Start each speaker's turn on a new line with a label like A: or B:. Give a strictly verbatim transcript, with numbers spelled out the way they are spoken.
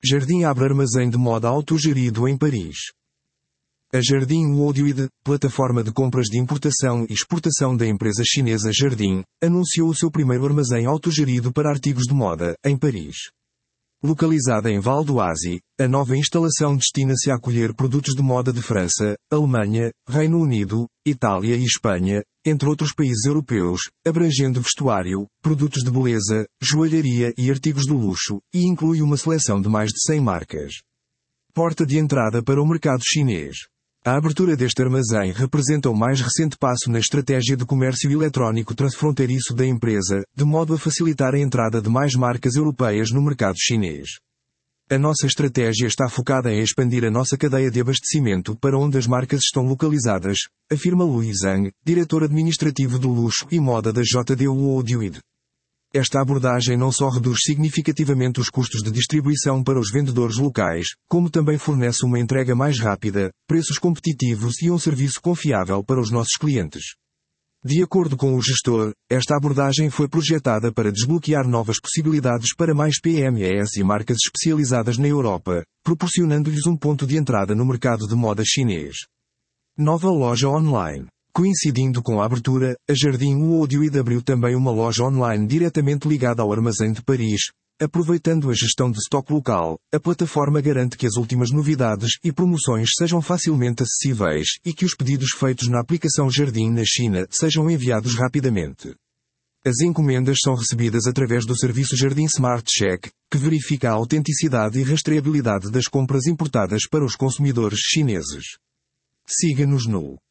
A: Jardim abre armazém de moda autogerido em Paris. A Jardim Worldwide, plataforma de compras de importação e exportação da empresa chinesa Jardim, anunciou o seu primeiro armazém autogerido para artigos de moda, em Paris. Localizada em Val d'Oise, a nova instalação destina-se a acolher produtos de moda de França, Alemanha, Reino Unido, Itália e Espanha, entre outros países europeus, abrangendo vestuário, produtos de beleza, joalharia e artigos de luxo, e inclui uma seleção de mais de cem marcas. Porta de entrada para o mercado chinês. A abertura deste armazém representa o mais recente passo na estratégia de comércio eletrónico transfronteiriço da empresa, de modo a facilitar a entrada de mais marcas europeias no mercado chinês. A nossa estratégia está focada em expandir a nossa cadeia de abastecimento para onde as marcas estão localizadas, afirma Louis Zhang, diretor administrativo do luxo e moda da J D Worldwide. Esta abordagem não só reduz significativamente os custos de distribuição para os vendedores locais, como também fornece uma entrega mais rápida, preços competitivos e um serviço confiável para os nossos clientes. De acordo com o gestor, esta abordagem foi projetada para desbloquear novas possibilidades para mais P M Es e marcas especializadas na Europa, proporcionando-lhes um ponto de entrada no mercado de moda chinês. Nova loja online. Coincidindo com a abertura, a Jardim Worldwide abriu também uma loja online diretamente ligada ao armazém de Paris. Aproveitando a gestão de estoque local, a plataforma garante que as últimas novidades e promoções sejam facilmente acessíveis e que os pedidos feitos na aplicação Jardim na China sejam enviados rapidamente. As encomendas são recebidas através do serviço Jardim Smart Check, que verifica a autenticidade e rastreabilidade das compras importadas para os consumidores chineses. Siga-nos no